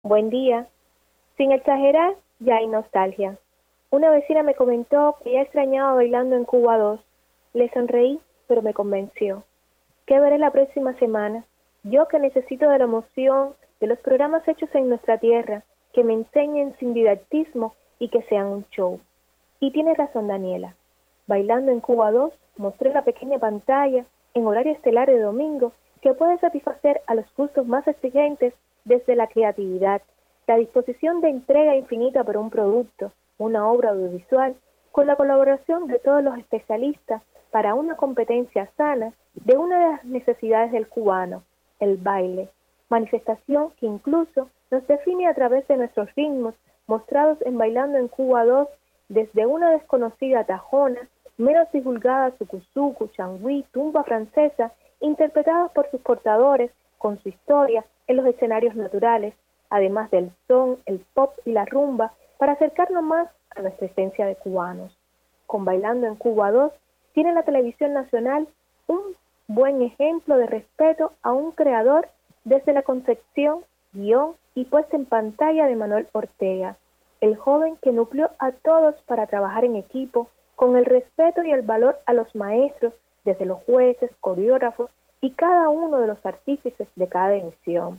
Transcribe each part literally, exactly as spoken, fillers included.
Buen día. Sin exagerar, ya hay nostalgia. Una vecina me comentó que ya extrañaba bailando en Cuba dos. Le sonreí, pero me convenció. ¿Qué veré la próxima semana? Yo que necesito de la emoción de los programas hechos en nuestra tierra, que me enseñen sin didactismo y que sean un show. Y tiene razón Daniela. Bailando en Cuba dos, mostré la pequeña pantalla en horario estelar de domingo que puede satisfacer a los gustos más exigentes desde la creatividad, la disposición de entrega infinita por un producto, una obra audiovisual, con la colaboración de todos los especialistas para una competencia sana de una de las necesidades del cubano, el baile, manifestación que incluso nos define a través de nuestros ritmos mostrados en Bailando en Cuba dos, desde una desconocida tajona, menos divulgada sucuzucu, changüí, tumba francesa, interpretadas por sus portadores con su historia en los escenarios naturales, además del son, el pop y la rumba, para acercarnos más a nuestra esencia de cubanos. Con Bailando en Cuba dos, tiene la televisión nacional un buen ejemplo de respeto a un creador desde la concepción, guión y puesta en pantalla de Manuel Ortega, el joven que nucleó a todos para trabajar en equipo con el respeto y el valor a los maestros, desde los jueces, coreógrafos y cada uno de los artífices de cada emisión.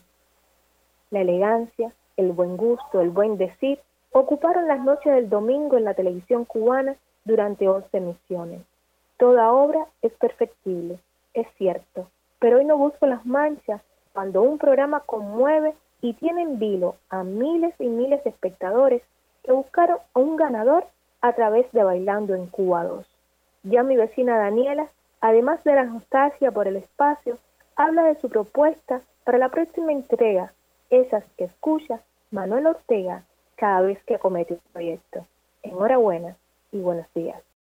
La elegancia, el buen gusto, el buen decir, ocuparon las noches del domingo en la televisión cubana durante once emisiones. Toda obra es perfectible, es cierto, pero hoy no busco las manchas cuando un programa conmueve y tiene en vilo a miles y miles de espectadores que buscaron a un ganador a través de Bailando en Cuba dos. Ya mi vecina Daniela, además de la nostalgia por el espacio, habla de su propuesta para la próxima entrega, esas que escucha Manuel Ortega cada vez que acomete un proyecto. Enhorabuena y buenos días.